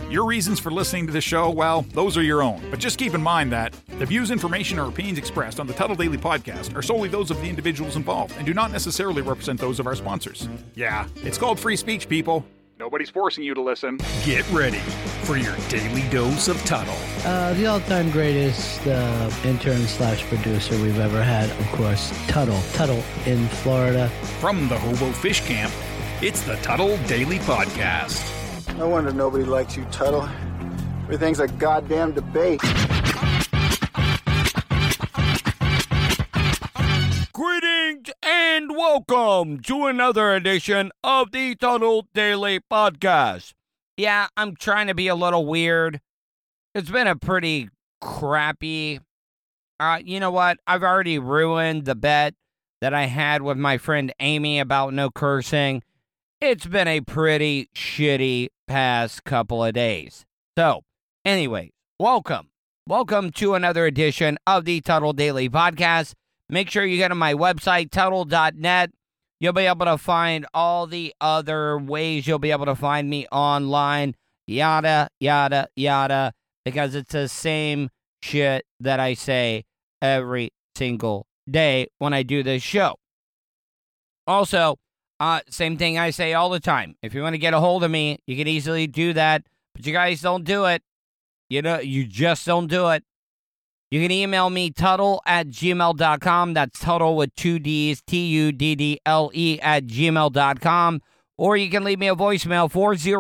Your reasons for listening to the show, well, those are your own. But just keep in mind that the views, information, or opinions expressed on the Tuttle Daily Podcast are solely those of the individuals involved and do not necessarily represent those of our sponsors. Yeah, it's called free speech, people. Nobody's forcing you to listen. Get ready for your daily dose of Tuttle. The all-time greatest intern/producer we've ever had, of course, Tuttle. Tuttle in Florida. From the Hobo Fish Camp, it's the Tuttle Daily Podcast. No wonder nobody likes you, Tuttle. Everything's a goddamn debate. Greetings and welcome to another edition of the Tuttle Daily Podcast. Yeah, I'm trying to be a little weird. It's been a pretty crappy... you know what? I've already ruined the bet that I had with my friend Amy about no cursing. It's been a pretty shitty past couple of days. So, anyway, welcome. Welcome to another edition of the Tuttle Daily Podcast. Make sure you go to my website, Tuttle.net. You'll be able to find all the other ways you'll be able to find me online, yada, yada, yada, because it's the same shit that I say every single day when I do this show. Also, same thing I say all the time. If you want to get a hold of me, you can easily do that, but you guys don't do it. You just don't do it. You can email me, Tuttle@gmail.com. That's Tuttle with 2 D's, Tuddle @gmail.com. Or you can leave me a voicemail,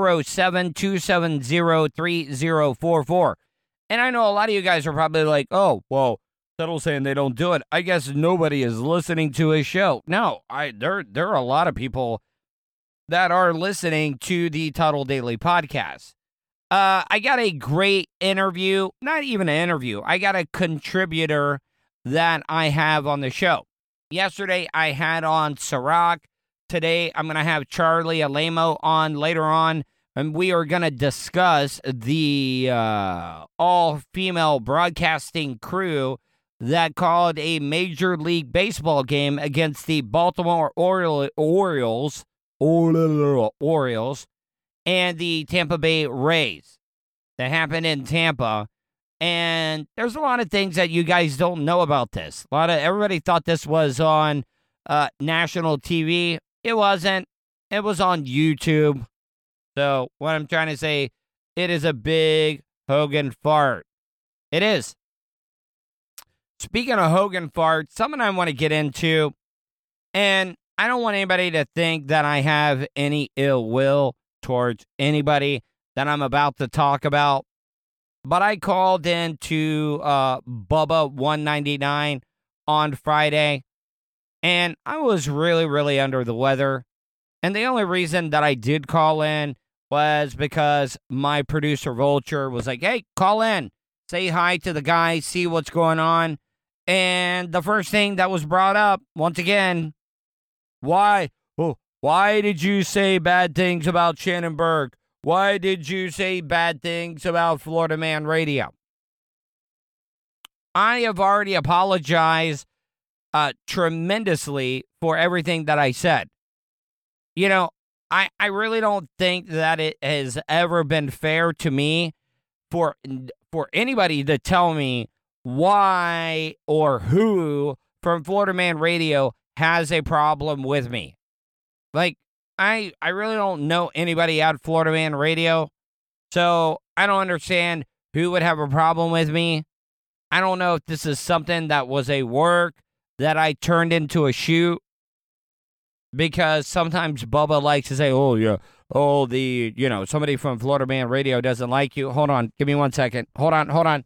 407-270-3044. And I know a lot of you guys are probably like, oh, well, Tuttle's saying they don't do it. I guess nobody is listening to his show. No, there are a lot of people that are listening to the Tuttle Daily Podcast. I got a great interview, not even an interview. I got a contributor that I have on the show. Yesterday, I had on Sirac. Today, I'm going to have Charlie Alamo on later on, and we are going to discuss the all-female broadcasting crew that called a Major League Baseball game against the Baltimore Orioles and the Tampa Bay Rays that happened in Tampa. And there's a lot of things that you guys don't know about this. Everybody thought this was on national TV. It wasn't. It was on YouTube. So what I'm trying to say, it is a big Hogan fart. It is. Speaking of Hogan fart, something I want to get into, and I don't want anybody to think that I have any ill will towards anybody that I'm about to talk about, but I called into Bubba 199 on Friday, and I was really, really under the weather, and the only reason that I did call in was because my producer Vulture was like, hey, call in, say hi to the guys, see what's going on, and the first thing that was brought up, once again, why did you say bad things about Shannon Burke? Why did you say bad things about Florida Man Radio? I have already apologized tremendously for everything that I said. You know, I really don't think that it has ever been fair to me for anybody to tell me why or who from Florida Man Radio has a problem with me. Like, I really don't know anybody at Florida Man Radio, so I don't understand who would have a problem with me. I don't know if this is something that was a work that I turned into a shoot, because sometimes Bubba likes to say, oh, yeah, somebody from Florida Man Radio doesn't like you. Hold on, give me 1 second. Hold on.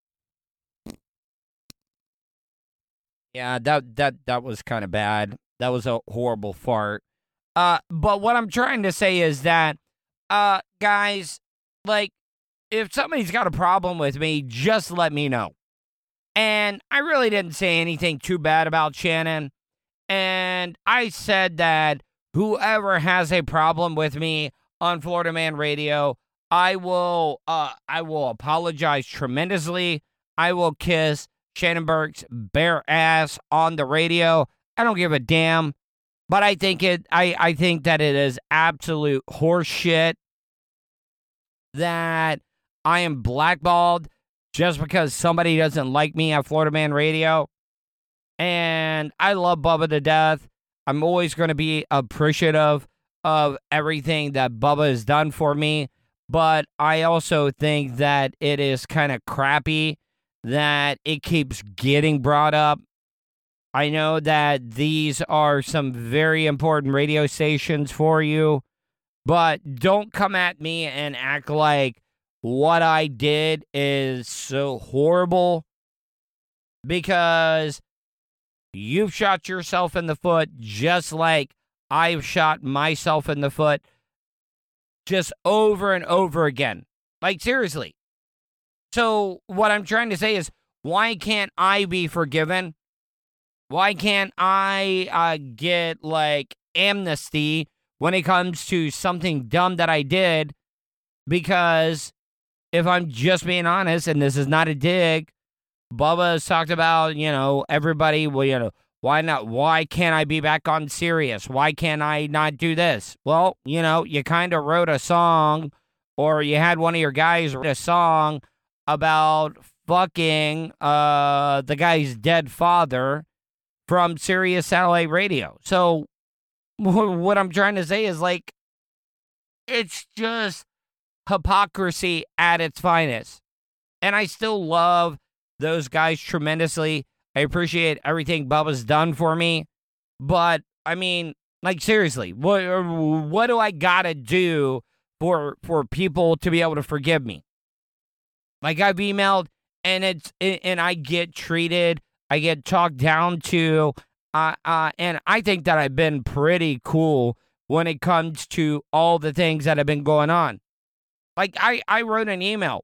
Yeah, that was kind of bad. That was a horrible fart. But what I'm trying to say is that, guys, like, if somebody's got a problem with me, just let me know. And I really didn't say anything too bad about Shannon. And I said that whoever has a problem with me on Florida Man Radio, I will apologize tremendously. I will kiss Shannon Burke's bare ass on the radio. I don't give a damn. But I think that it is absolute horseshit that I am blackballed just because somebody doesn't like me at Florida Man Radio. And I love Bubba to death. I'm always going to be appreciative of everything that Bubba has done for me. But I also think that it is kind of crappy that it keeps getting brought up. I know that these are some very important radio stations for you, but don't come at me and act like what I did is so horrible, because you've shot yourself in the foot just like I've shot myself in the foot just over and over again. Like, seriously. So what I'm trying to say is, why can't I be forgiven? Why can't I get, like, amnesty when it comes to something dumb that I did? Because if I'm just being honest, and this is not a dig, Bubba has talked about, everybody, why can't I be back on Sirius? Why can't I not do this? Well, you kind of wrote a song, or you had one of your guys write a song about fucking the guy's dead father from Sirius Satellite Radio. So what I'm trying to say is, like, it's just hypocrisy at its finest. And I still love those guys tremendously. I appreciate everything Bubba's done for me. But, I mean, like, seriously, what do I gotta do for people to be able to forgive me? Like, I've emailed, and I get treated, I get talked down to, and I think that I've been pretty cool when it comes to all the things that have been going on. Like, I wrote an email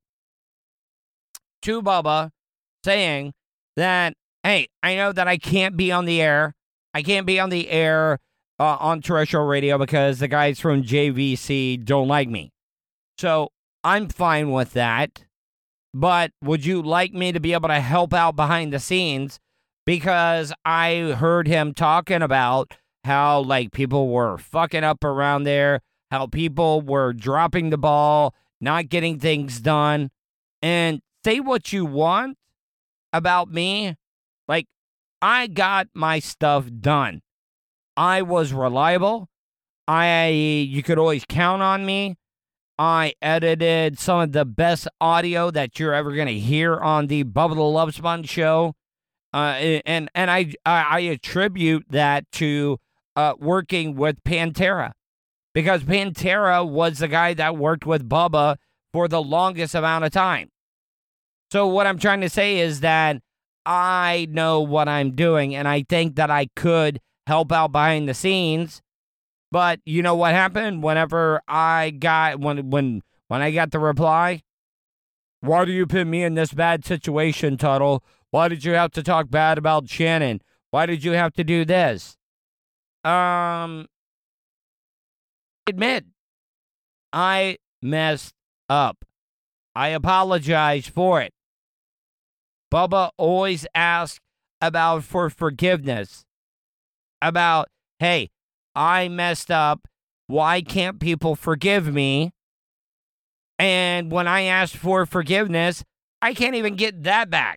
to Bubba saying that, hey, I know that I can't be on the air. I can't be on the air on terrestrial radio because the guys from JVC don't like me. So I'm fine with that. But would you like me to be able to help out behind the scenes? Because I heard him talking about how, like, people were fucking up around there, how people were dropping the ball, not getting things done. And say what you want about me. Like, I got my stuff done. I was reliable. You could always count on me. I edited some of the best audio that you're ever going to hear on the Bubba the Love Sponge show. And I attribute that to working with Pantera. Because Pantera was the guy that worked with Bubba for the longest amount of time. So what I'm trying to say is that I know what I'm doing, and I think that I could help out behind the scenes. But you know what happened whenever I got when I got the reply? Why do you put me in this bad situation, Tuttle? Why did you have to talk bad about Shannon? Why did you have to do this? Admit, I messed up. I apologize for it. Bubba always asks for forgiveness. About, hey, I messed up. Why can't people forgive me? And when I ask for forgiveness, I can't even get that back.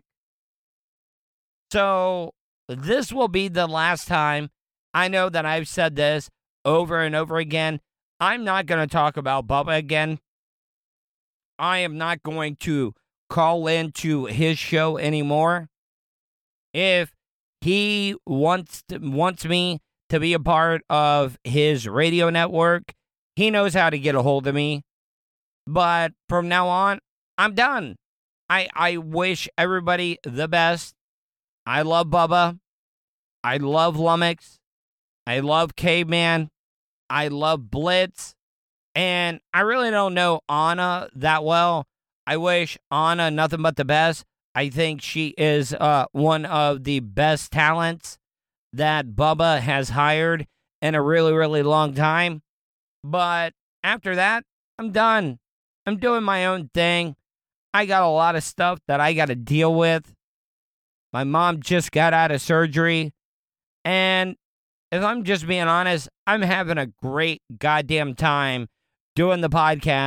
So this will be the last time. I know that I've said this over and over again. I'm not going to talk about Bubba again. I am not going to call into his show anymore. If he wants me to be a part of his radio network, he knows how to get a hold of me. But from now on, I'm done. I wish everybody the best. I love Bubba. I love Lummox. I love Caveman. I love Blitz. And I really don't know Anna that well. I wish Anna nothing but the best. I think she is one of the best talents that Bubba has hired in a really, really long time. But after that, I'm done. I'm doing my own thing. I got a lot of stuff that I got to deal with. My mom just got out of surgery. And if I'm just being honest, I'm having a great goddamn time doing the podcast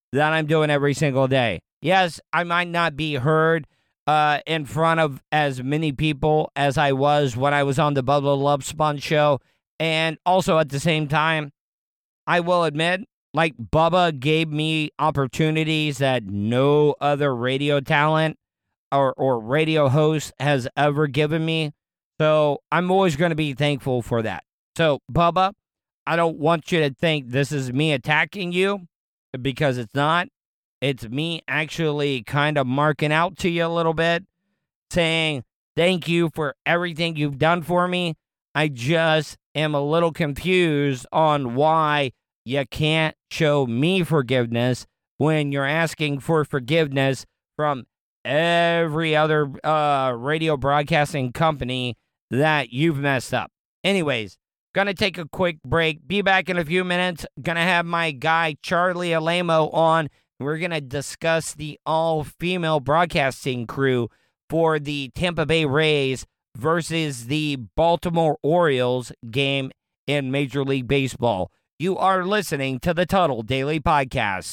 that I'm doing every single day. Yes, I might not be heard in front of as many people as I was when I was on the Bubba Love Sponge show. And also at the same time, I will admit, like, Bubba gave me opportunities that no other radio talent or radio host has ever given me. So I'm always going to be thankful for that. So, Bubba, I don't want you to think this is me attacking you, because it's not. It's me actually kind of marking out to you a little bit, saying thank you for everything you've done for me. I just am a little confused on why you can't show me forgiveness when you're asking for forgiveness from every other radio broadcasting company that you've messed up. Anyways, gonna take a quick break. Be back in a few minutes. Gonna have my guy Charlie Alamo on. We're gonna discuss the all-female broadcasting crew for the Tampa Bay Rays versus the Baltimore Orioles game in Major League Baseball. You are listening to the Tuttle Daily Podcast.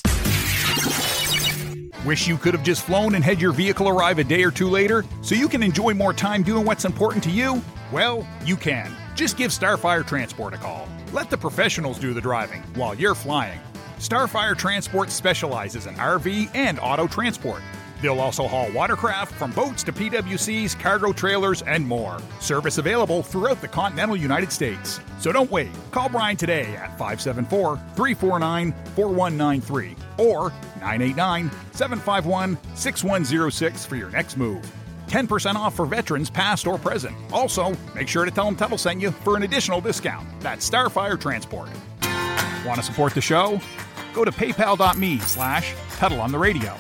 Wish you could have just flown and had your vehicle arrive a day or two later so you can enjoy more time doing what's important to you? Well, you can. Just give Starfire Transport a call. Let the professionals do the driving while you're flying. Starfire Transport specializes in RV and auto transport. They'll also haul watercraft from boats to PWCs, cargo trailers, and more. Service available throughout the continental United States. So don't wait. Call Brian today at 574-349-4193 or 989-751-6106 for your next move. 10% off for veterans past or present. Also, make sure to tell them Tuttle sent you for an additional discount. That's Starfire Transport. Want to support the show? Go to paypal.me/Tuttle on the radio.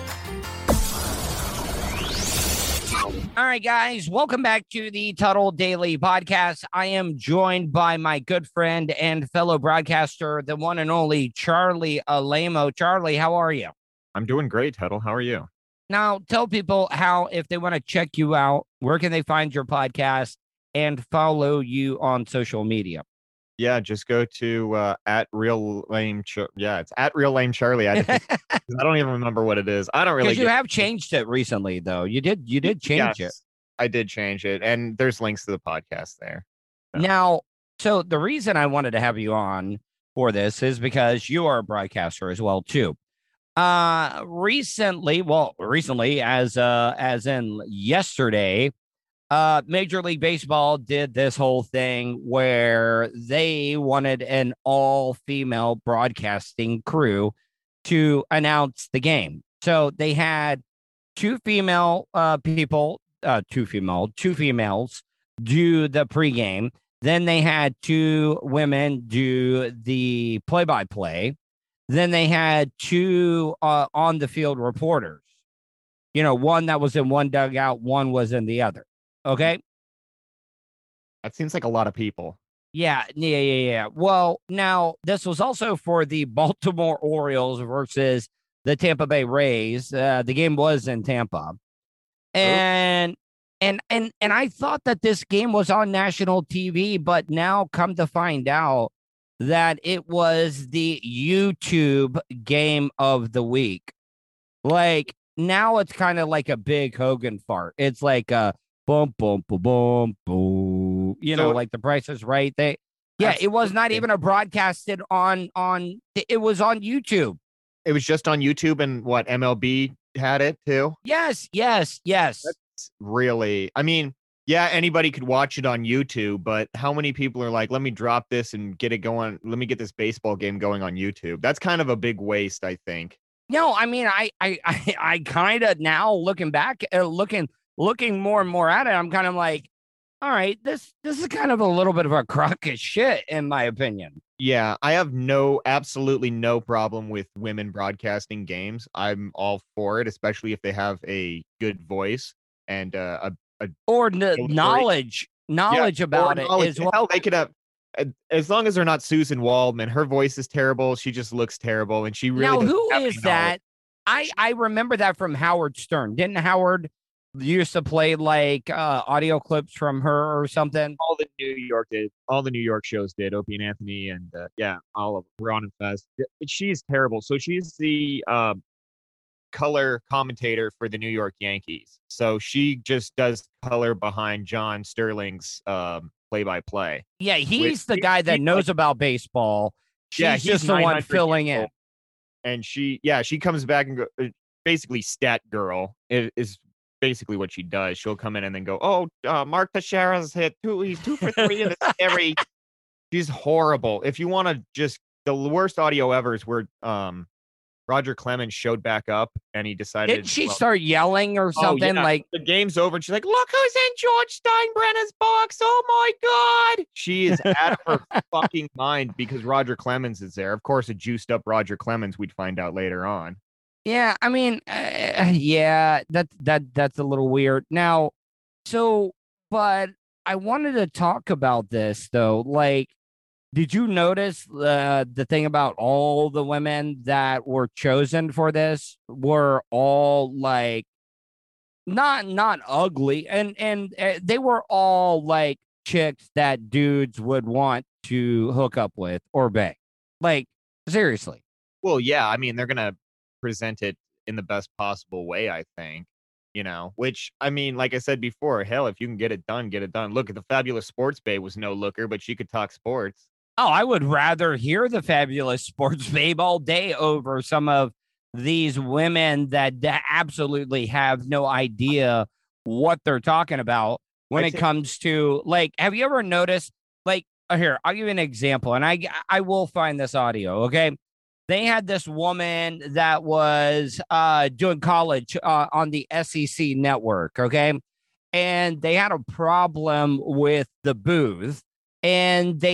All right, guys, welcome back to the Tuttle Daily Podcast. I am joined by my good friend and fellow broadcaster, the one and only Charlie Alamo. Charlie, how are you? I'm doing great, Tuttle. How are you? Now, tell people how, if they want to check you out, where can they find your podcast and follow you on social media? Yeah, just go to at Real Lame. It's at Real Lame Charlie. I don't even remember what it is. I don't really. Because you have changed it recently, though. You did change it. I did change it, and there's links to the podcast there. So. Now, so the reason I wanted to have you on for this is because you are a broadcaster as well too. Recently, as in yesterday, Major League Baseball did this whole thing where they wanted an all-female broadcasting crew to announce the game. So they had two females do the pregame. Then they had two women do the play-by-play. Then they had two on-the-field reporters. You know, one that was in one dugout, one was in the other. Okay. That seems like a lot of people. Yeah. Well, now this was also for the Baltimore Orioles versus the Tampa Bay Rays. The game was in Tampa. And I thought that this game was on national TV, but now come to find out that it was the YouTube game of the week. Like, now it's kind of like a big Hogan fart. It's like a boom, boom, boom, boom, boom. You know, like the Price is Right. It was not even broadcasted on. It was on YouTube. It was just on YouTube, and what, MLB had it too? Yes. That's really, I mean, yeah, anybody could watch it on YouTube, but how many people are like, let me drop this and get it going. Let me get this baseball game going on YouTube. That's kind of a big waste, I think. No, I mean, I kind of, now looking back, looking more and more at it, I'm kind of like, all right, this is kind of a little bit of a crock of shit, in my opinion. Yeah, I have absolutely no problem with women broadcasting games. I'm all for it, especially if they have a good voice and knowledge about it as well. Hell, they could have, as long as they're not Susan Waldman. Her voice is terrible. She just looks terrible, and she really. Now, who is that? I remember that from Howard Stern. Didn't Howard used to play like audio clips from her or something? All the New York did. All the New York shows did. Opie and Anthony, and yeah, all of them. Ron and Fez. She's terrible. So she's the color commentator for the New York Yankees. So she just does color behind John Sterling's play-by-play. Yeah, he's the guy that knows about baseball. She's just the one filling in. And she comes back and basically stat girl is basically what she does. She'll come in and then go, Mark Teixeira's hit he's 2 for 3 in the series. She's horrible. If you want to just, the worst audio ever is where Roger Clemens showed back up and he decided. Did she start yelling or something? Yeah. Like, the game's over and she's like, look who's in George Steinbrenner's box. Oh my God. She is out of her fucking mind because Roger Clemens is there. Of course, a juiced up Roger Clemens, we'd find out later on. yeah, I mean, yeah, that's a little weird. Now, but I wanted to talk about this though. Like, did you notice the thing about all the women that were chosen for this were all like not ugly, and they were all like chicks that dudes would want to hook up with or bang. Like, seriously. Well, yeah, I mean, they're gonna present it in the best possible way, I think. Which, I mean, like I said before, hell, if you can get it done, get it done. Look, at the Fabulous Sports Babe was no looker, but she could talk sports. Oh, I would rather hear the Fabulous Sports Babe all day over some of these women that absolutely have no idea what they're talking about when it comes to, like, have you ever noticed, like, here, I'll give you an example, and I will find this audio, okay? They had this woman that was doing college on the SEC network, okay? And they had a problem with the booth. And the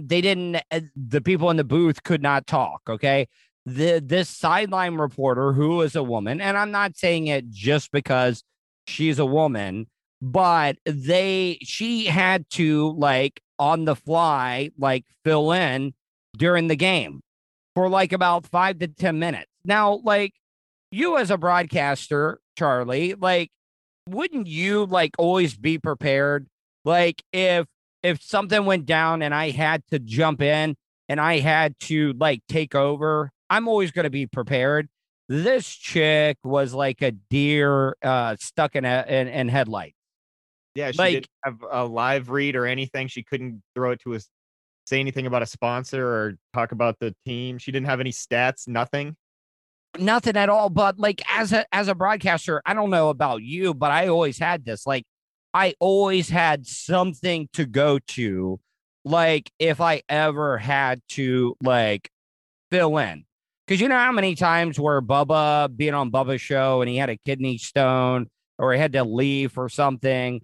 people in the booth could not talk. Okay. This sideline reporter, who is a woman, and I'm not saying it just because she's a woman, but she had to, like, on the fly, like, fill in during the game for like about 5 to 10 minutes. Now, like, you as a broadcaster, Charlie, like, wouldn't you like always be prepared? Like, if something went down and I had to jump in and I had to, like, take over, I'm always going to be prepared. This chick was like a deer stuck in headlights. Yeah, she didn't have a live read or anything. She couldn't throw it to say anything about a sponsor or talk about the team. She didn't have any stats, nothing at all. But, like, as a broadcaster, I don't know about you, but I always had this, like, I always had something to go to, like, if I ever had to, like, fill in. Because you know how many times where Bubba, being on Bubba's show, and he had a kidney stone or he had to leave or something,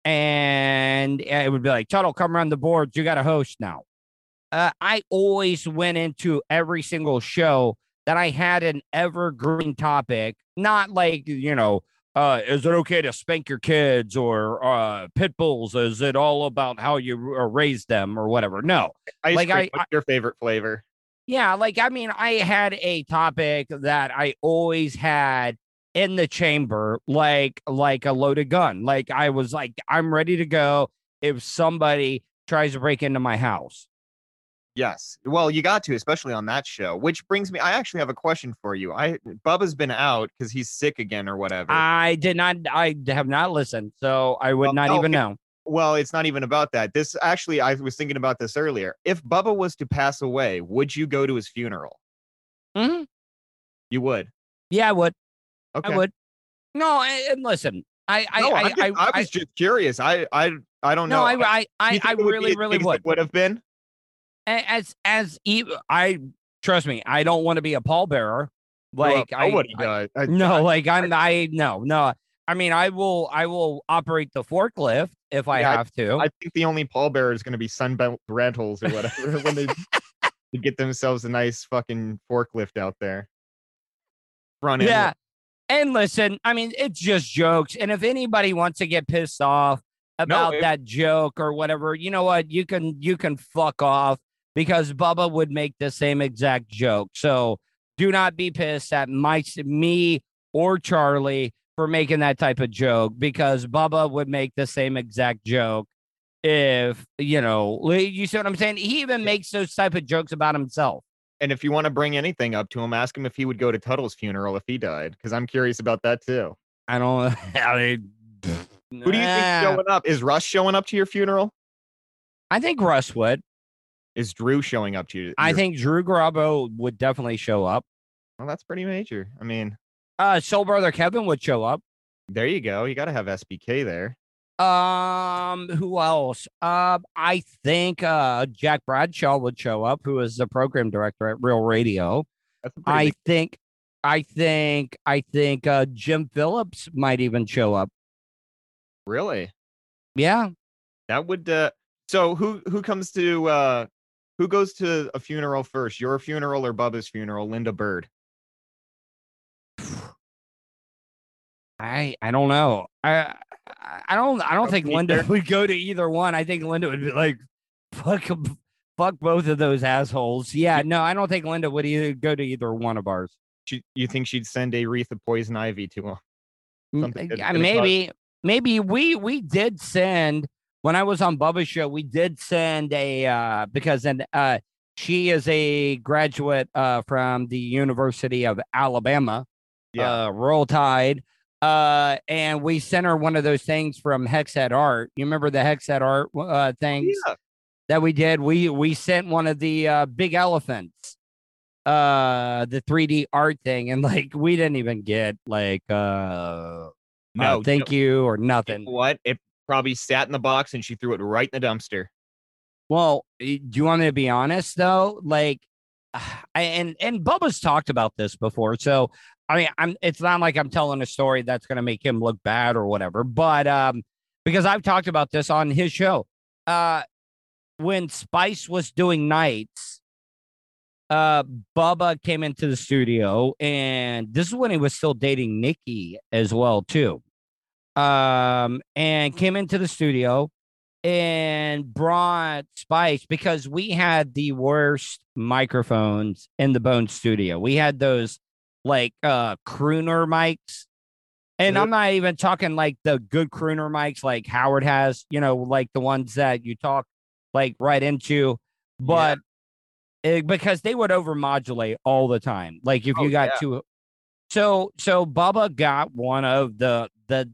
and it would be like, Tuttle, come around the boards. You got a host now. I always went into every single show that I had an evergreen topic, not like, is it okay to spank your kids or pit bulls? Is it all about how you raise them or whatever? No. What's your favorite flavor? Yeah, like, I mean, I had a topic that I always had in the chamber, like a loaded gun. Like, I was like, I'm ready to go if somebody tries to break into my house. Yes. Well, you got to, especially on that show, which brings me, I actually have a question for you. Bubba's been out because he's sick again or whatever. I have not listened, so I would not even know. Well, it's not even about that. This actually, I was thinking about this earlier. If Bubba was to pass away, would you go to his funeral? Mm-hmm. You would? Yeah, I would. Okay. I would. No, and listen, I was just curious. I don't know. No, I really would. Would have been. I trust me, I don't want to be a pallbearer. Like, nobody does. No. I mean, I will operate the forklift if I have to. I think the only pallbearer is going to be Sunbelt Rentals or whatever when they get themselves a nice fucking forklift out there. Front end. Yeah. And listen, I mean, it's just jokes. And if anybody wants to get pissed off about that joke or whatever, you know what? You can fuck off, because Bubba would make the same exact joke. So do not be pissed at me or Charlie for making that type of joke because Bubba would make the same exact joke if, you see what I'm saying? He even makes those type of jokes about himself. And if you want to bring anything up to him, ask him if he would go to Tuttle's funeral if he died, because I'm curious about that too. I don't. Who do you think showing up? Is Russ showing up to your funeral? I think Russ would. Is Drew showing up to you? I think Drew Garabo would definitely show up. Well, that's pretty major. I mean, Soul Brother Kevin would show up. There you go. You got to have SBK there. Who else? I think Jack Bradshaw would show up, who is the program director at Real Radio. That's I think Jim Phillips might even show up. Really? Yeah. That would so who comes to who goes to a funeral first? Your funeral or Bubba's funeral? Linda Bird. I don't know. I don't think Linda would go to either one. I think Linda would be like, fuck both of those assholes. Yeah, no, I don't think Linda would either go to either one of ours. You think she'd send a wreath of poison ivy to him? Maybe we did send when I was on Bubba's show. We did send a because she is a graduate from the University of Alabama. Yeah, Roll Tide. And we sent her one of those things from Hexhead Art. You remember the Hexhead Art things that we did? We sent one of the big elephants, the 3D art thing, and like we didn't even get like thank you or nothing. You know what? It probably sat in the box and she threw it right in the dumpster. Well, do you want me to be honest though? Like, and Bubba's talked about this before, so. I mean, it's not like I'm telling a story that's going to make him look bad or whatever, but because I've talked about this on his show. When Spice was doing nights, Bubba came into the studio, and this is when he was still dating Nikki as well, too. And came into the studio and brought Spice because we had the worst microphones in the Bone studio. We had those like crooner mics, and I'm not even talking like the good crooner mics like Howard has, like the ones that you talk like right into, but because they would overmodulate all the time. Like if you got to, so Bubba got one of the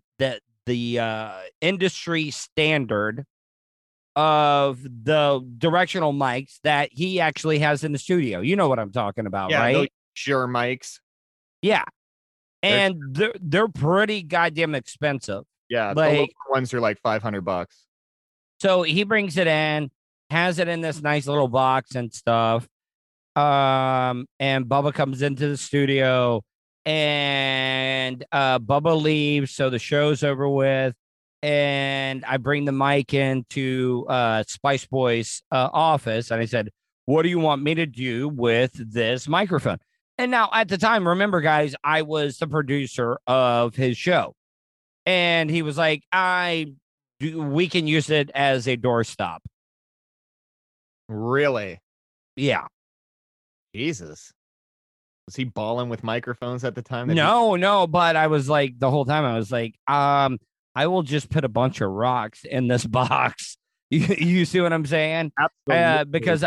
industry standard of the directional mics that he actually has in the studio. You know what I'm talking about, right? Those Shure mics. Yeah. And they're pretty goddamn expensive. Yeah. Like, the local ones are like $500. So he brings it in, has it in this nice little box and stuff. And Bubba comes into the studio and Bubba leaves. So the show's over with. And I bring the mic into Spice Boy's office. And I said, what do you want me to do with this microphone? And now at the time, remember, guys, I was the producer of his show. And he was like, we can use it as a doorstop. Really? Yeah. Jesus. Was he balling with microphones at the time? No, but I was like, the whole time I was like, I will just put a bunch of rocks in this box. You see what I'm saying? Absolutely. Because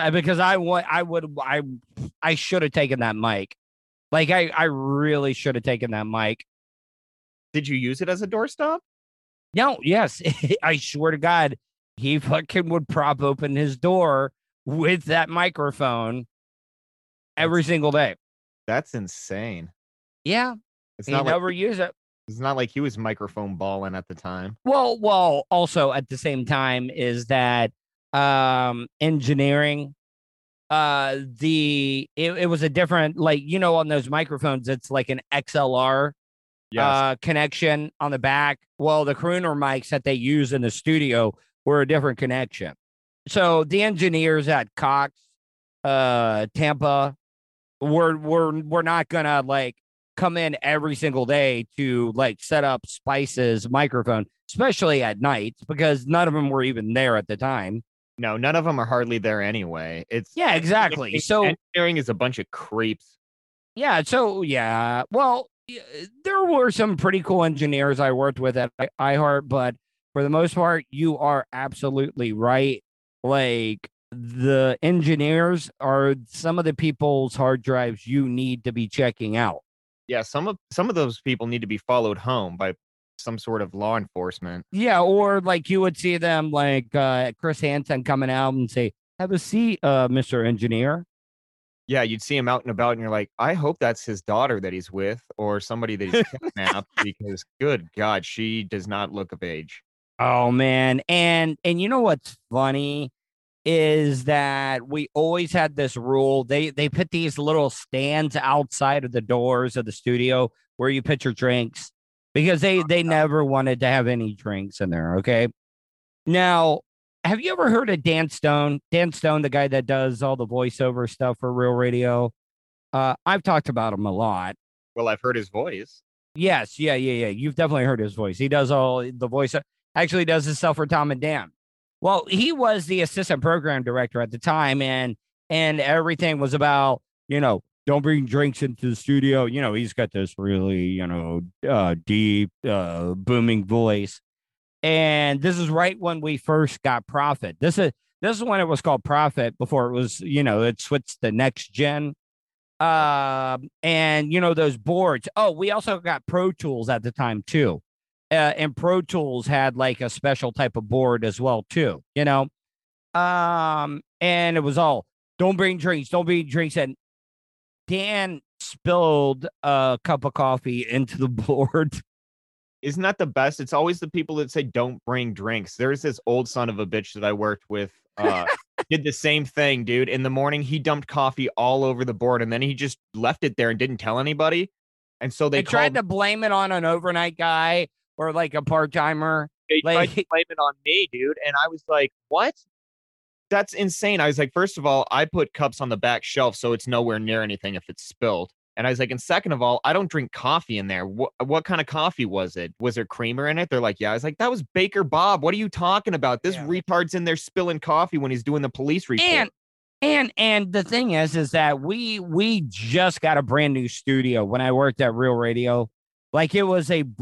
I should have taken that mic. Like I really should have taken that mic. Did you use it as a doorstop? No, yes. I swear to God, he fucking would prop open his door with that microphone every single day. That's insane. Yeah. It's he not never use it. It's not like he was microphone balling at the time. Well, also at the same time is that engineering, it was a different, like, on those microphones, it's like an XLR connection on the back. Well, the crooner mics that they use in the studio were a different connection. So the engineers at Cox, Tampa, were not gonna like come in every single day to like set up Spice's microphone, especially at night, because none of them were even there at the time. No, none of them are hardly there anyway. Exactly. So engineering is a bunch of creeps. Yeah. So, yeah. Well, there were some pretty cool engineers I worked with at iHeart, but for the most part, you are absolutely right. Like the engineers are some of the people's hard drives you need to be checking out. Yeah, some of those people need to be followed home by some sort of law enforcement. Yeah, or like you would see them like Chris Hansen coming out and say, "Have a seat, Mr. Engineer." Yeah, you'd see him out and about, and you're like, I hope that's his daughter that he's with, or somebody that he's kidnapped, because good God, she does not look of age. Oh man, and you know what's funny is that we always had this rule. They put these little stands outside of the doors of the studio where you put your drinks because they never wanted to have any drinks in there. Okay. Now, have you ever heard of Dan Stone? Dan Stone, the guy that does all the voiceover stuff for Real Radio. I've talked about him a lot. Well, I've heard his voice. Yes, yeah. You've definitely heard his voice. He does all the voice. Actually, does his stuff for Tom and Dan. Well, he was the assistant program director at the time, and everything was about, don't bring drinks into the studio. He's got this really, deep, booming voice. And this is right when we first got Prophet. This is when it was called Prophet before it was, it switched to Next Gen. And those boards. Oh, we also got Pro Tools at the time too. And Pro Tools had like a special type of board as well too, and it was all don't bring drinks, and Dan spilled a cup of coffee into the board. Isn't that the best? It's always the people that say don't bring drinks. There's this old son of a bitch that I worked with, did the same thing, dude. In the morning, he dumped coffee all over the board, and then he just left it there and didn't tell anybody. And so they tried to blame it on an overnight guy or like a part-timer. They tried to blame it on me, dude. And I was like, what? That's insane. I was like, first of all, I put cups on the back shelf so it's nowhere near anything if it's spilled. And I was like, and second of all, I don't drink coffee in there. What kind of coffee was it? Was there creamer in it? They're like, yeah. I was like, that was Baker Bob. What are you talking about? This retard's in there spilling coffee when he's doing the police report. And the thing is that we just got a brand new studio when I worked at Real Radio. Like it was a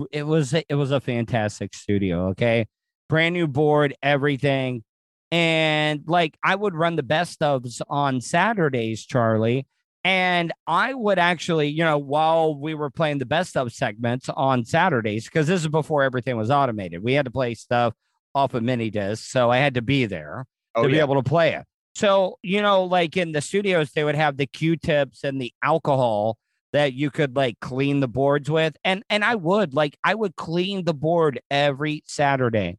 fantastic studio. Okay. Brand new board, everything. And like I would run the best ofs on Saturdays, Charlie. And I would actually, while we were playing the best of segments on Saturdays, because this is before everything was automated, we had to play stuff off of mini discs. So I had to be there to be able to play it. So, like in the studios, they would have the Q-tips and the alcohol that you could like clean the boards with. And I would clean the board every Saturday.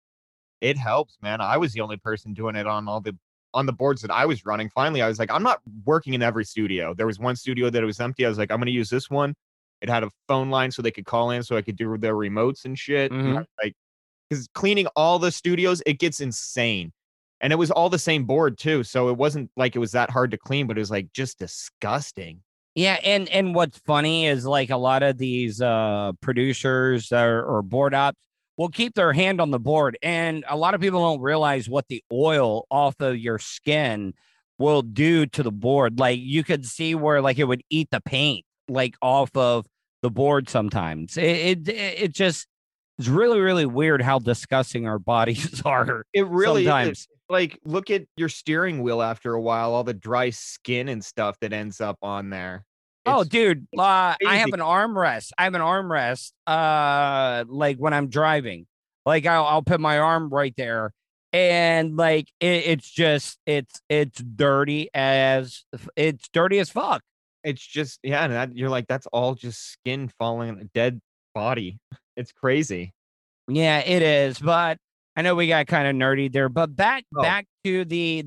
It helps, man. I was the only person doing it on the boards that I was running. Finally, I was like, I'm not working in every studio. There was one studio that it was empty. I was like, I'm going to use this one. It had a phone line so they could call in so I could do their remotes and shit. Mm-hmm. And like, because cleaning all the studios, it gets insane. And it was all the same board too. So it wasn't like it was that hard to clean, but it was like just disgusting. Yeah. And what's funny is like a lot of these producers or board ops will keep their hand on the board. And a lot of people don't realize what the oil off of your skin will do to the board. Like you could see where like it would eat the paint like off of the board sometimes. It just it's really, really weird how disgusting our bodies are. It really sometimes. Is. Like look at your steering wheel after a while, all the dry skin and stuff that ends up on there. Oh, dude, I have an armrest. Like when I'm driving, like I'll put my arm right there, and like it's dirty as fuck. It's just and that you're like that's all just skin falling on a dead body. It's crazy. Yeah, it is. But I know we got kind of nerdy there. But back to the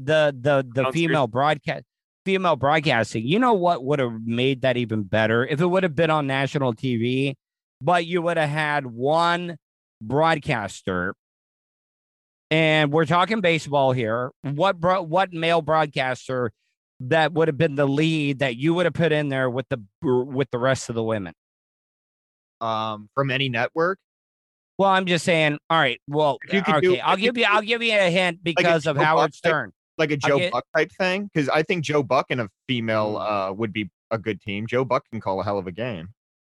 female broadcasting. You know what would have made that even better if it would have been on national TV, but you would have had one broadcaster. And we're talking baseball here. What male broadcaster that would have been the lead that you would have put in there with the rest of the women? From any network? Well, I'm just saying. All right. Well, I'll give you a hint because of Howard Stern. Like a Joe Buck type thing? Because I think Joe Buck and a female would be a good team. Joe Buck can call a hell of a game.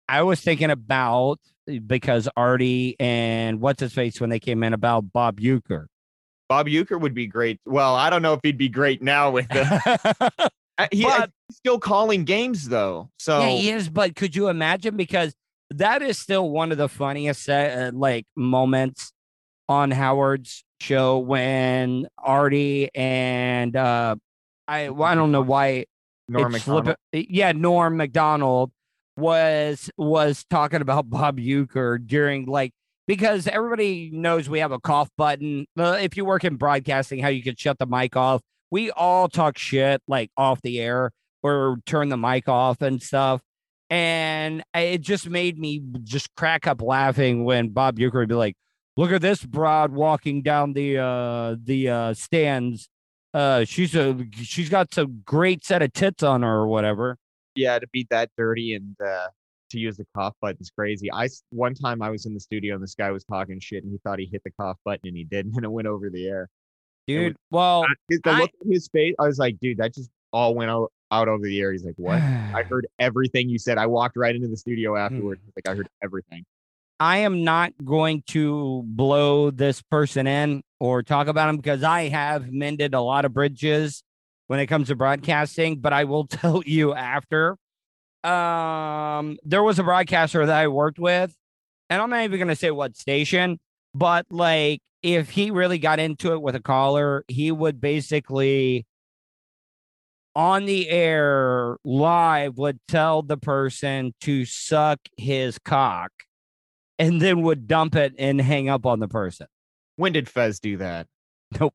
I was thinking about because Artie and what's his face when they came in about Bob Euchre. Bob Euchre would be great. Well, I don't know if he'd be great now with the. He's still calling games though. So yeah, he is. But could you imagine? Because that is still one of the funniest like moments on Howard's show when Artie and I don't know why Norm Macdonald. Norm Macdonald was talking about Bob Euchre during because everybody knows we have a cough button. If you work in broadcasting, how you can shut the mic off. We all talk shit off the air or turn the mic off and stuff. And it just made me just crack up laughing when Bob Euchre would be like, "Look at this broad walking down the stands. She's got some great set of tits on her or whatever." Yeah, to beat that dirty and to use the cough button is crazy. One time I was in the studio and this guy was talking shit and he thought he hit the cough button and he didn't, and it went over the air. Dude, the look on his face, I was like, dude, that just all went out over the air. He's like, what? I heard everything you said. I walked right into the studio afterwards. Like, I heard everything. I am not going to blow this person in or talk about him because I have mended a lot of bridges when it comes to broadcasting, but I will tell you after. There was a broadcaster that I worked with, and I'm not even going to say what station, but if he really got into it with a caller, he would basically on the air live would tell the person to suck his cock and then would dump it and hang up on the person. When did Fez do that? Nope.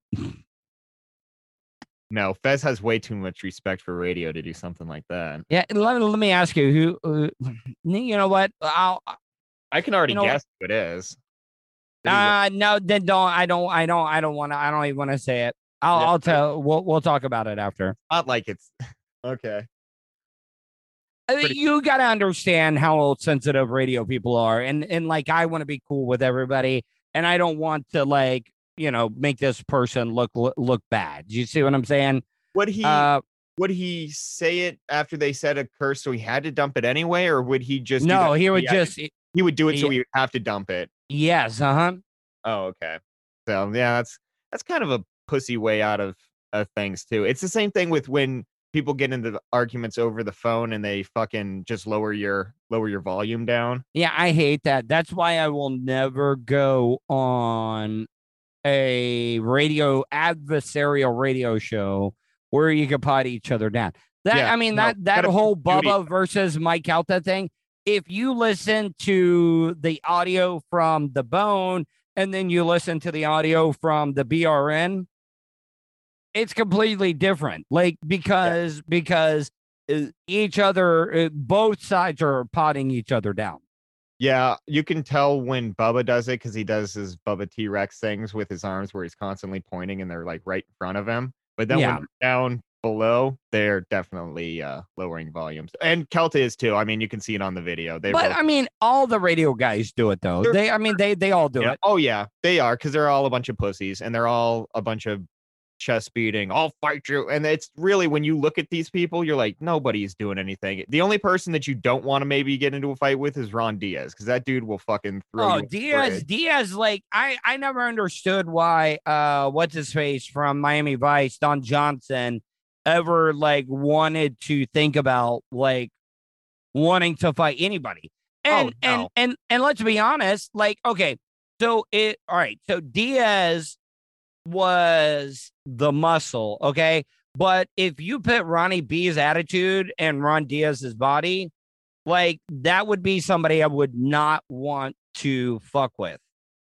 No, Fez has way too much respect for radio to do something like that. Yeah, let me ask you who you know what? I can already guess who it is. No, then don't. I don't even want to say it. I'll tell. We'll talk about it after. Not like it's okay. You got to understand how sensitive radio people are, and I want to be cool with everybody, and I don't want to make this person look bad. Do you see what I'm saying? Would he say it after they said a curse, so he had to dump it anyway, or would he just? No, he would he would do it so he would have to dump it. Yes. Oh, okay. So yeah, that's kind of a pussy way out of things too. It's the same thing with when people get into the arguments over the phone and they fucking just lower your volume down. Yeah, I hate that. That's why I will never go on a adversarial radio show where you can pot each other down. That whole Bubba versus Mike Calta thing. If you listen to the audio from The Bone and then you listen to the audio from the BRN, it's completely different. Because each other, both sides are potting each other down. Yeah, you can tell when Bubba does it because he does his Bubba T-Rex things with his arms where he's constantly pointing and they're right in front of him. But then when they're down below, they're definitely lowering volumes. And Kelta is too. I mean, you can see it on the video. All the radio guys do it though. They all do it. Oh yeah, they are, because they're all a bunch of pussies and they're all a bunch of chest beating. I'll fight you. And it's really, when you look at these people, you're like, nobody's doing anything. The only person that you don't want to maybe get into a fight with is Ron Diaz, because that dude will fucking throw you. Diaz, I never understood why what's his face from Miami Vice, Don Johnson, ever wanted to think about wanting to fight anybody. And let's be honest, okay, so Diaz was the muscle, okay? But if you put Ronnie B's attitude and Ron Diaz's body, that would be somebody I would not want to fuck with.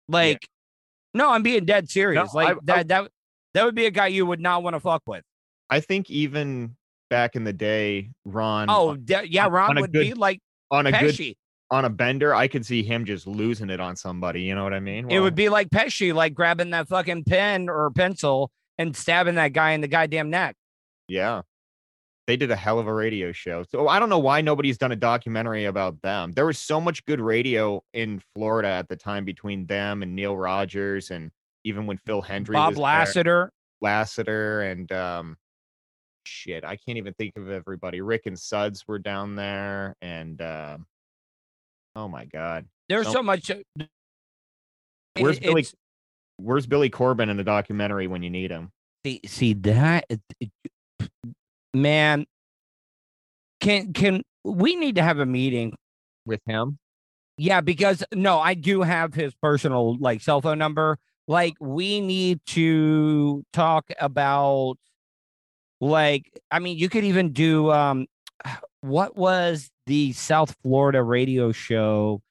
No, I'm being dead serious. No, that would be a guy you would not want to fuck with. I think even back in the day, Ron. Ron would be on a Pesci. Good, on a bender, I could see him just losing it on somebody. You know what I mean? It would be like Pesci, grabbing that fucking pen or pencil and stabbing that guy in the goddamn neck. Yeah. They did a hell of a radio show. So I don't know why nobody's done a documentary about them. There was so much good radio in Florida at the time between them and Neil Rogers, and even when Phil Hendry Bob Lassiter and I can't even think of everybody. Rick and Suds were down there, and Oh my God. There's so much. Where's Billy? It's, Where's Billy Corbin in the documentary when you need him? see that, man. Can we need to have a meeting With him? Yeah, because no, I do have his personal like cell phone number. Like we need to talk about like I mean you could even do what was the South Florida radio show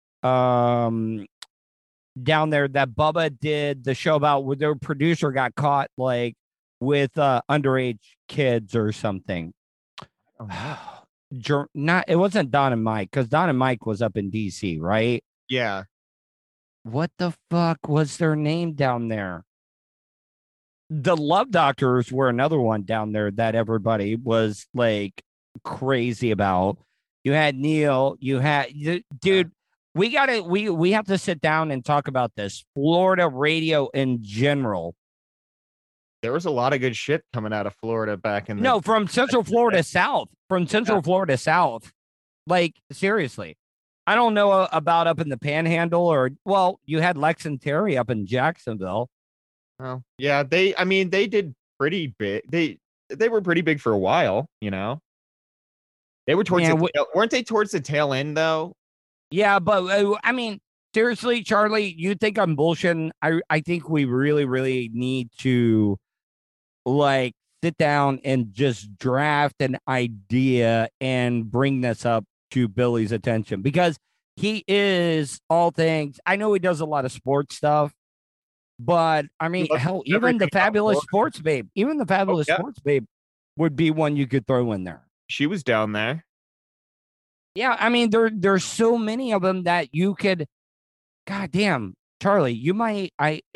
down there that Bubba did the show about where their producer got caught like with underage kids or something. Oh, no. Not it wasn't Don and Mike because Don and Mike was up in DC, right? Yeah. What the fuck was their name down there? The Love Doctors were another one down there that everybody was like crazy about. You had Neil, you had dude. We have to sit down and talk about this Florida radio in general. There was a lot of good shit coming out of Florida back in the No, from Central Florida South. From Central Florida South. Like, seriously. I don't know about up in the Panhandle or, well, you had Lex and Terry up in Jacksonville. Oh, yeah. They did pretty big. They were pretty big for a while, you know? They were weren't they towards the tail end, though? Yeah, but, I mean, seriously, Charlie, you think I'm bullshitting? I think we really, really need to, like, sit down and just draft an idea and bring this up to Billy's attention because he is all things. I know he does a lot of sports stuff, but I mean, hell, even the Fabulous Sports Babe, Sports Babe would be one you could throw in there. She was down there. Yeah, I mean, there's so many of them that you could. God damn, Charlie, you might.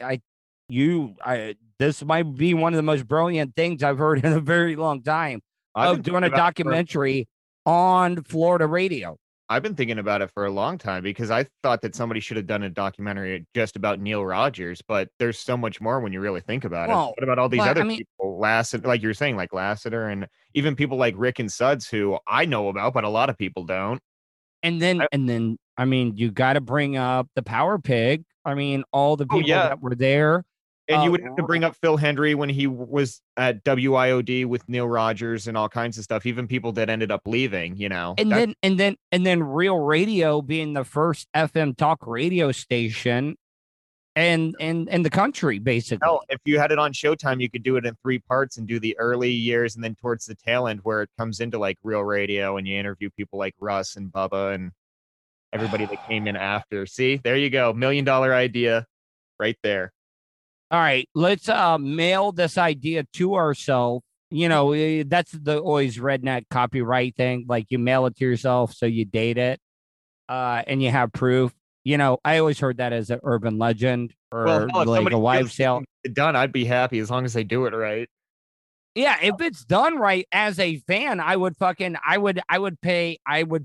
This might be one of the most brilliant things I've heard in a very long time of doing a documentary on Florida radio. I've been thinking about it for a long time because I thought that somebody should have done a documentary just about Neil Rogers, but there's so much more when you really think about it. What about all these other people, Lassiter, like you're saying, like Lassiter, and even people like Rick and Suds, who I know about, but a lot of people don't. And then, I mean, you got to bring up the Power Pig. I mean, all the people that were there. And you would have to bring up Phil Hendry when he was at WIOD with Neil Rogers and all kinds of stuff. Even people that ended up leaving, you know. And then Real Radio being the first FM talk radio station, and the country basically. Hell, if you had it on Showtime, you could do it in 3 parts and do the early years and then towards the tail end where it comes into like Real Radio and you interview people like Russ and Bubba and everybody that came in after. See, there you go, $1 million idea, right there. All right, let's mail this idea to ourselves. You know, that's the always redneck copyright thing. Like you mail it to yourself, so you date it, and you have proof. You know, I always heard that as an urban legend or like a wives' sale. Done, I'd be happy as long as they do it right. Yeah, if it's done right, as a fan, I would pay.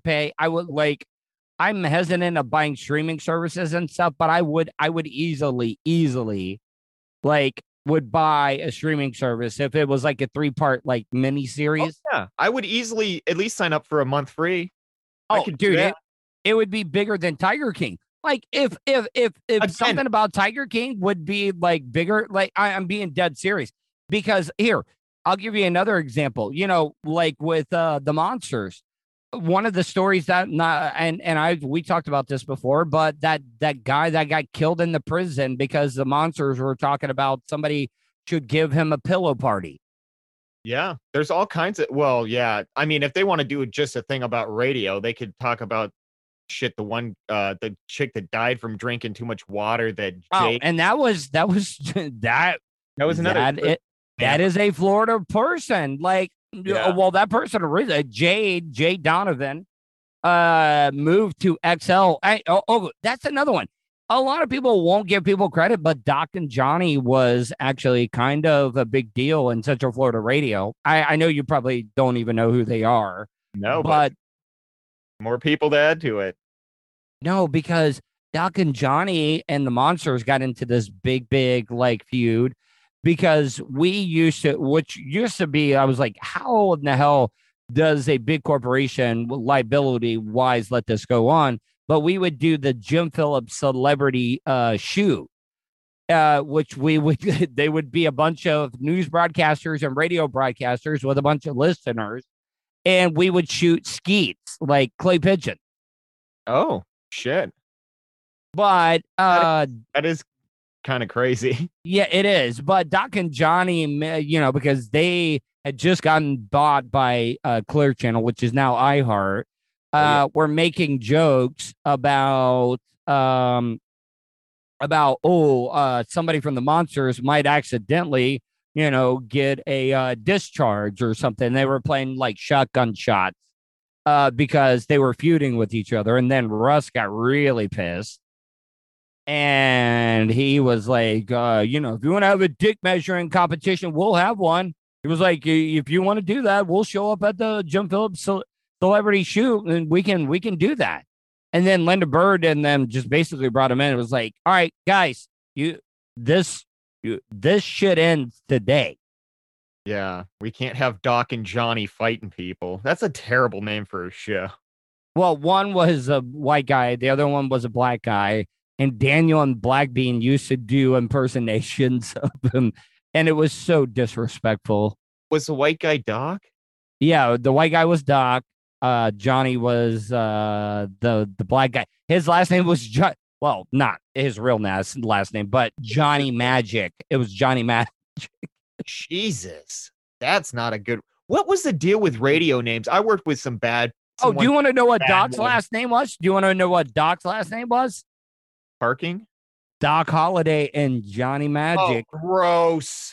I'm hesitant of buying streaming services and stuff, but I would easily. Like would buy a streaming service if it was like a 3-part like mini series. Oh, yeah, I would easily at least sign up for a month free. Oh, dude, it would be bigger than Tiger King. Like if something about Tiger King would be like bigger, like I'm being dead serious because here I'll give you another example. You know, like with the Monsters. One of the stories that we talked about this before, but that guy that got killed in the prison because the Monsters were talking about somebody should give him a pillow party. Yeah, there's all kinds of. Well, yeah, I mean, if they want to do just a thing about radio, they could talk about shit. The chick that died from drinking too much water. And that was that was another. That is a Florida person, like. Yeah. Well, that person originally, Jade Donovan, moved to XL. That's another one. A lot of people won't give people credit, but Doc and Johnny was actually kind of a big deal in Central Florida radio. I know you probably don't even know who they are. No, but more people to add to it. No, because Doc and Johnny and the Monsters got into this big like feud. Because which used to be, I was like, how in the hell does a big corporation liability wise let this go on? but we would do the Jim Phillips celebrity shoot, which we would they would be a bunch of news broadcasters and radio broadcasters with a bunch of listeners, and we would shoot skeets like clay pigeon. Oh shit! But that is kind of crazy. Yeah, it is. But Doc and Johnny, because they had just gotten bought by Clear Channel, which is now iHeart, were making jokes about somebody from the Monsters might accidentally, get a discharge or something. They were playing like shotgun shots because they were feuding with each other. And then Russ got really pissed. And he was like, if you want to have a dick measuring competition, we'll have one. He was like, if you want to do that, we'll show up at the Jim Phillips celebrity shoot and we can do that. And then Linda Bird and them just basically brought him in. It was like, all right, guys, this shit ends today. Yeah, we can't have Doc and Johnny fighting people. That's a terrible name for a show. Well, one was a white guy. The other one was a black guy. And Daniel and Blackbean used to do impersonations of him. And it was so disrespectful. Was the white guy Doc? Yeah, the white guy was Doc. Johnny was the black guy. His last name was well, not his real last name, but Johnny Magic. It was Johnny Magic. Jesus, that's not a good. What was the deal with radio names? I worked with some bad. Oh, do you want to know what Doc's last name was? Do you want to know what Doc's last name was? Parking? Doc Holliday and Johnny Magic. Oh, gross.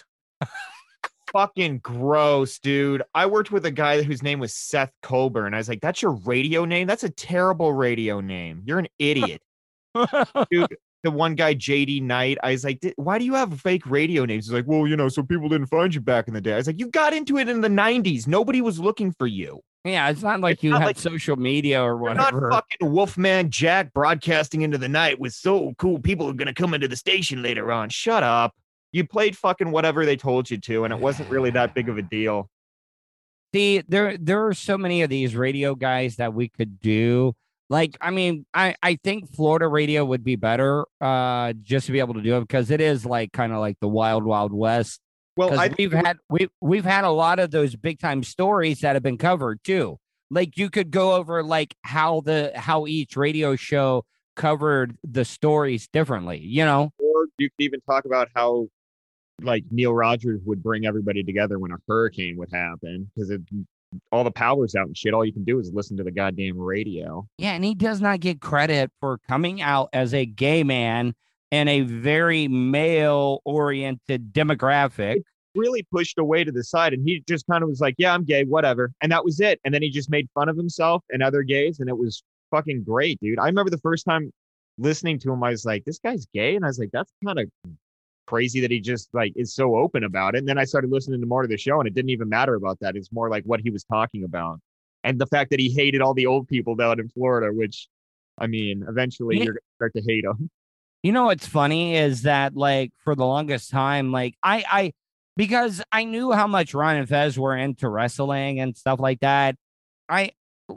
Fucking gross, dude. I worked with a guy whose name was Seth Colburn. I was like, that's your radio name? That's a terrible radio name. You're an idiot. Dude, the one guy, JD Knight, I was like, why do you have fake radio names? He's like, well, so people didn't find you back in the day. I was like, you got into it in the 90s. Nobody was looking for you. Yeah, it's not like you had social media or whatever. You're not fucking Wolfman Jack broadcasting into the night with so cool people who are going to come into the station later on. Shut up. You played fucking whatever they told you to, and it wasn't really that big of a deal. See, there are so many of these radio guys that we could do. Like, I mean, I think Florida radio would be better just to be able to do it because it is like kind of like the wild, wild west. Well, we've had a lot of those big time stories that have been covered too. Like you could go over like how each radio show covered the stories differently, Or you could even talk about how like Neil Rogers would bring everybody together when a hurricane would happen because all the power's out and shit. All you can do is listen to the goddamn radio. Yeah, and he does not get credit for coming out as a gay man and a very male-oriented demographic. Really pushed away to the side, and he just kind of was like, yeah, I'm gay, whatever. And that was it. And then he just made fun of himself and other gays, and it was fucking great, dude. I remember the first time listening to him, I was like, this guy's gay? And I was like, that's kind of crazy that he just like is so open about it. And then I started listening to more of the show, and it didn't even matter about that. It's more like what he was talking about. And the fact that he hated all the old people down in Florida, which, I mean, eventually you're going to start to hate them. You know what's funny is that, like, for the longest time, like, because I knew how much Ron and Fez were into wrestling and stuff like that, I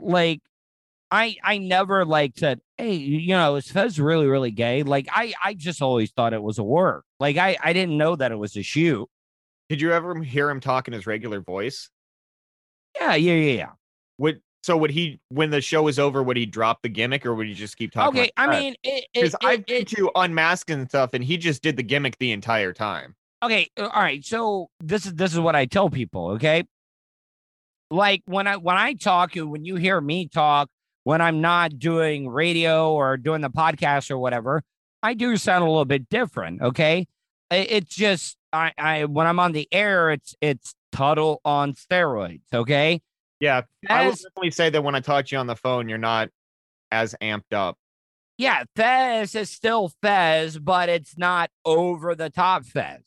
never, like, said, hey, is Fez really, really gay? Like, I just always thought it was a work. Like, I didn't know that it was a shoot. Did you ever hear him talk in his regular voice? Yeah. Would he, when the show was over, would he drop the gimmick or would he just keep talking? Okay, I mean, because I've been to Unmasked and stuff, and he just did the gimmick the entire time. Okay, all right. So this is what I tell people. Okay, like when I talk, when you hear me talk, when I'm not doing radio or doing the podcast or whatever, I do sound a little bit different. Okay, it's just I when I'm on the air, it's Tuttle on steroids. Okay. Yeah, I would definitely say that when I talk to you on the phone, you're not as amped up. Yeah, Fez is still Fez, but it's not over the top Fez,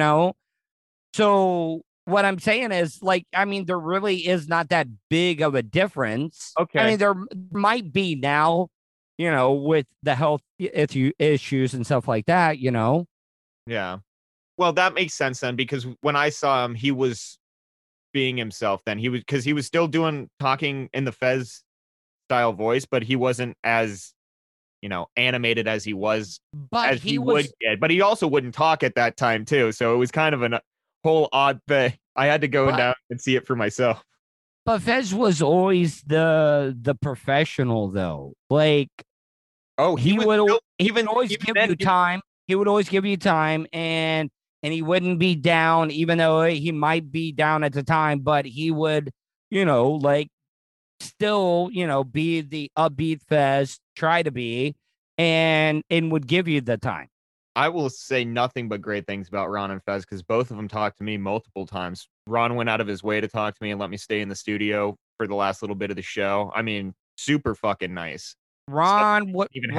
So what I'm saying is, like, I mean, there really is not that big of a difference. Okay. I mean, there might be now, with the health issues and stuff like that, Yeah. Well, that makes sense then, because when I saw him, he was being himself then. Because he was still talking in the Fez style voice, but he wasn't as animated as he was, But as he would get. But he also wouldn't talk at that time too. So it was kind of a whole odd thing. I had to go down and see it for myself. But Fez was always the professional though. Like, oh, he would always give you time. He would always give you time, and he wouldn't be down, even though he might be down at the time, but he would, like, still, be the upbeat Fez, try to be, and would give you the time. I will say nothing but great things about Ron and Fez, because both of them talked to me multiple times. Ron went out of his way to talk to me and let me stay in the studio for the last little bit of the show. I mean, super fucking nice. Ron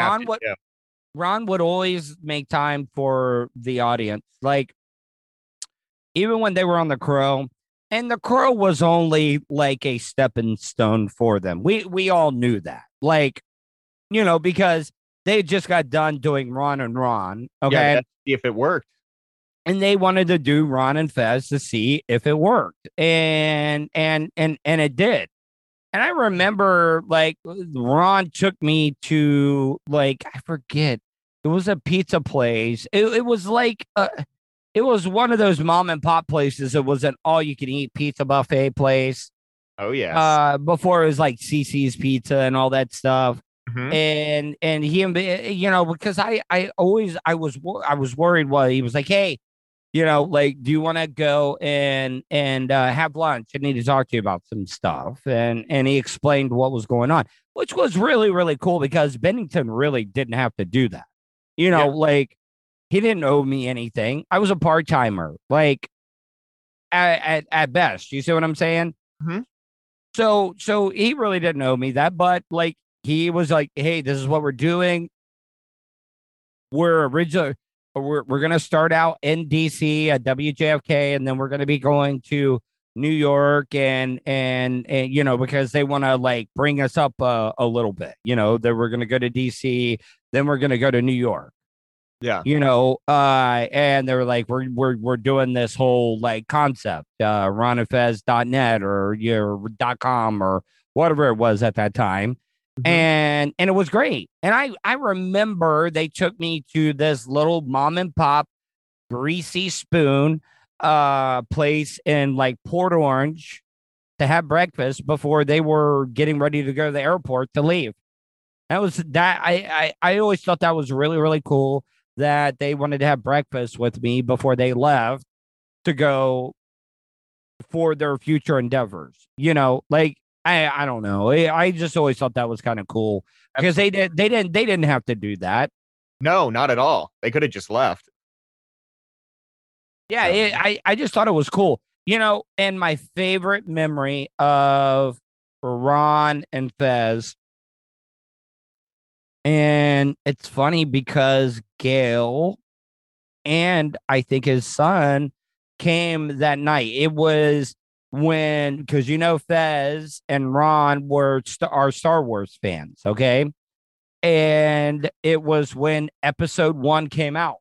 would always make time for the audience. Like, even when they were on The Crow, and The Crow was only like a stepping stone for them. We all knew that. Like, because they just got done doing Ron and Ron. Okay. Yeah, see if it worked. And they wanted to do Ron and Fez to see if it worked. And it did. And I remember, like, Ron took me to, like, I forget, it was a pizza place. It was like, it was one of those mom and pop places. It was an all you can eat pizza buffet place. Oh, yes. Before it was like CC's Pizza and all that stuff. Mm-hmm. And he, because I was worried. Well, he was like, hey, like, do you want to go and have lunch? I need to talk to you about some stuff. And he explained what was going on, which was really, really cool, because Bennington really didn't have to do that. Like, he didn't owe me anything. I was a part-timer, like, at best. You see what I'm saying? Mm-hmm. So he really didn't owe me that, but, like, he was like, hey, this is what we're doing. We're going to start out in DC at WJFK, and then we're going to be going to New York and because they want to, like, bring us up a little bit, that we're going to go to DC, then we're going to go to New York. Yeah. And they were like, we're doing this whole, like, concept, ronandfez.net or your .com or whatever it was at that time. Mm-hmm. And it was great. And I remember they took me to this little mom and pop Greasy Spoon place in, like, Port Orange to have breakfast before they were getting ready to go to the airport to leave. I always thought that was really, really cool, that they wanted to have breakfast with me before they left to go for their future endeavors. Like, I don't know. I just always thought that was kind of cool, because they didn't have to do that. No, not at all. They could have just left. Yeah, I just thought it was cool. And my favorite memory of Ron and Fez, and it's funny because Gail and I think his son came that night. It was because Fez and Ron were our Star Wars fans, okay? And it was when episode 1 came out.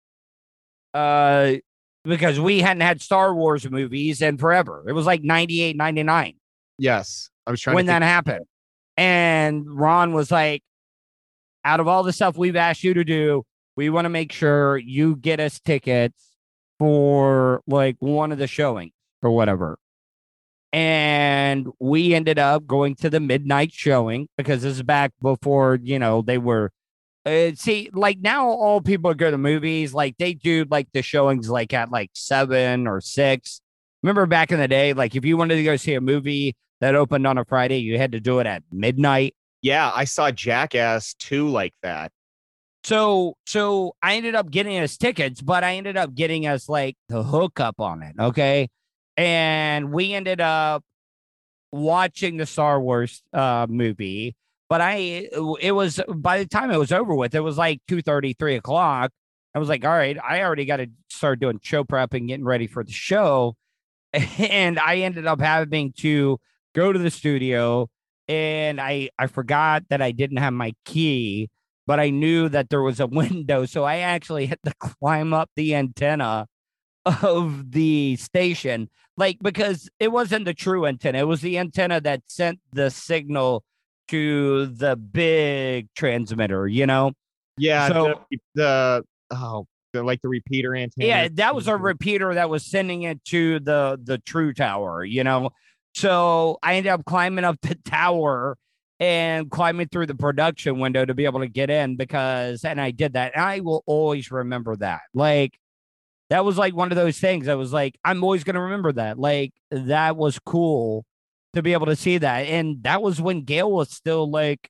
Because we hadn't had Star Wars movies in forever. It was like 98, 99. Yes. I was trying when that happened. And Ron was like, out of all the stuff we've asked you to do, we want to make sure you get us tickets for, like, one of the showings or whatever. And we ended up going to the midnight showing, because this is back before, they were, see, like, now all people go to movies, like, they do, like, the showings, like, at, like, 7 or 6. Remember back in the day, like, if you wanted to go see a movie that opened on a Friday, you had to do it at midnight. Yeah, I saw Jackass 2 like that. So I ended up getting us tickets, but I ended up getting us, like, the hookup on it, okay? And we ended up watching the Star Wars movie, but it was, by the time it was over with, it was like 2:30, 3 o'clock. I was like, all right, I already got to start doing show prep and getting ready for the show. And I ended up having to go to the studio, and I forgot that I didn't have my key, but I knew that there was a window. So I actually had to climb up the antenna of the station, like, because it wasn't the true antenna. It was the antenna that sent the signal to the big transmitter, you know? Yeah, So- the repeater antenna. Yeah, that was a repeater that was sending it to the true tower, you know? So I ended up climbing up the tower and climbing through the production window to be able to get in and I did that. And I will always remember that. Like, that was like one of those things. I was like, I'm always going to remember that. Like, that was cool to be able to see that. And that was when Gail was still like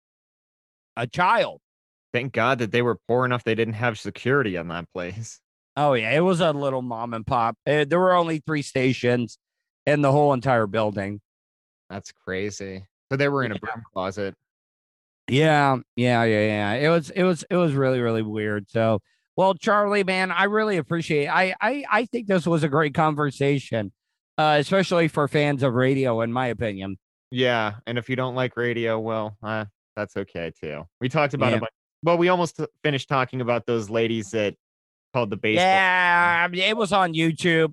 a child. Thank God that they were poor enough they didn't have security on that place. Oh, yeah. It was a little mom and pop. There were only 3 stations in the whole entire building. That's crazy. So they were in a broom closet. Yeah. It was really, really weird. So, well, Charlie, man, I really appreciate it. I think this was a great conversation, especially for fans of radio, in my opinion. Yeah, and if you don't like radio, well, that's okay too. We talked about Yeah. a bunch. Well, we almost finished talking about those ladies that called the baseball. Yeah, I mean, it was on YouTube.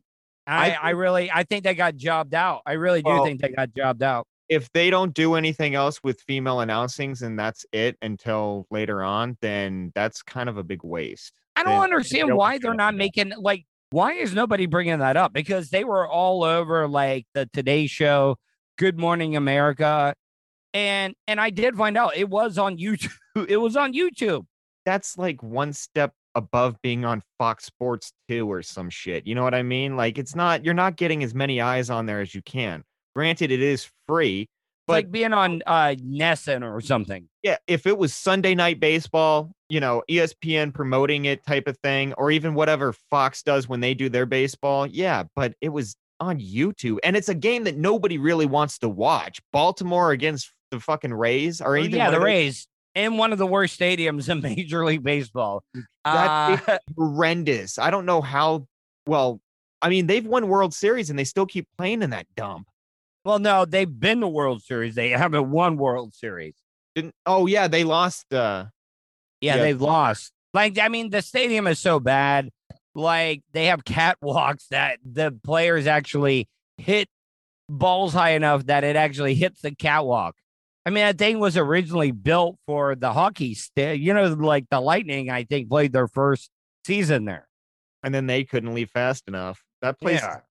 I think they got jobbed out. I really do think they got jobbed out. If they don't do anything else with female announcings and that's it until later on, then that's kind of a big waste. I don't understand why they're not making, like, why is nobody bringing that up? Because they were all over, like, the Today Show, Good Morning America, and I did find out it was on YouTube. It was on YouTube. That's like one step above being on Fox Sports 2 or some shit. You know what I mean? Like, you're not getting as many eyes on there as you can. Granted, it is free, but Like being on Nessun or something. yeah, if it was Sunday Night Baseball, ESPN promoting it type of thing, or even whatever Fox does when they do their baseball, yeah, but it was on YouTube, and it's a game that nobody really wants to watch. Baltimore against the fucking Rays, or either Yeah, one the of those- Rays in one of the worst stadiums in Major League Baseball. That is horrendous. I don't know how. Well, I mean, they've won World Series and they still keep playing in that dump. Well, no, they've been to World Series. They haven't won World Series. Oh yeah, they lost. Yeah, Yeah. they've lost. Like, I mean, the stadium is so bad. Like, they have catwalks that the players actually hit balls high enough that it actually hits the catwalk. I mean, that thing was originally built for the hockey like the Lightning, I think, played their first season there. And then they couldn't leave fast enough. That place is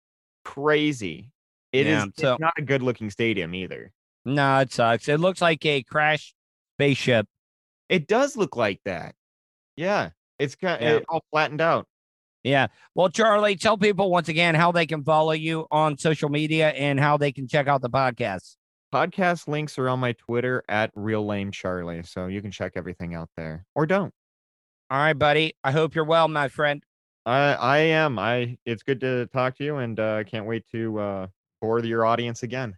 crazy. It's not a good looking stadium either. No, it sucks. It looks like a crashed spaceship. It does look like that. Yeah. It's kind of all flattened out. Yeah. Well, Charlie, tell people once again how they can follow you on social media and how they can check out the podcast. Podcast links are on my Twitter at RealLameCharlie. So you can check everything out there. Or don't. All right, buddy. I hope you're well, my friend. I am. It's good to talk to you, and I can't wait to bore your audience again.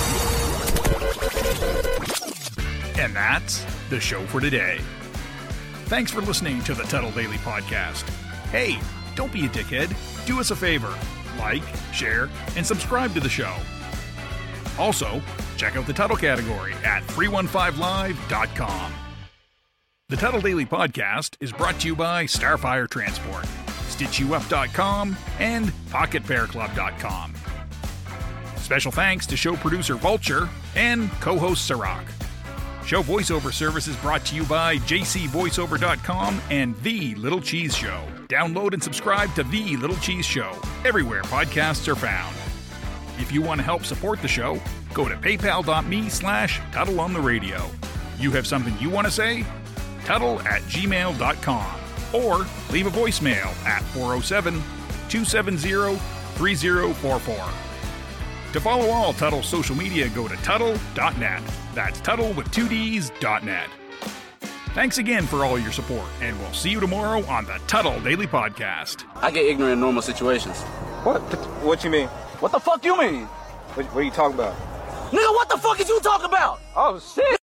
And that's the show for today. Thanks for listening to the Tuttle Daily Podcast. Hey, don't be a dickhead. Do us a favor. Like, share, and subscribe to the show. Also, check out the Tuttle category at 315live.com. The Tuttle Daily Podcast is brought to you by Starfire Transport, StitchYouUp.com, and PocketPairClub.com. Special thanks to show producer Vulture and co-host Sirach. Show voiceover service is brought to you by JCVoiceover.com and The Little Cheese Show. Download and subscribe to The Little Cheese Show everywhere podcasts are found. If you want to help support the show, go to paypal.me/TuttleOnTheRadio. You have something you want to say? Tuttle@gmail.com or leave a voicemail at 407-270-3044. To follow all Tuttle social media, go to Tuttle.net. That's Tuttle with 2 Ds.net. Thanks again for all your support, and we'll see you tomorrow on the Tuttle Daily Podcast. I get ignorant in normal situations. What you mean? What the fuck you mean? What are you talking about? Nigga, what the fuck is you talking about? Oh, shit.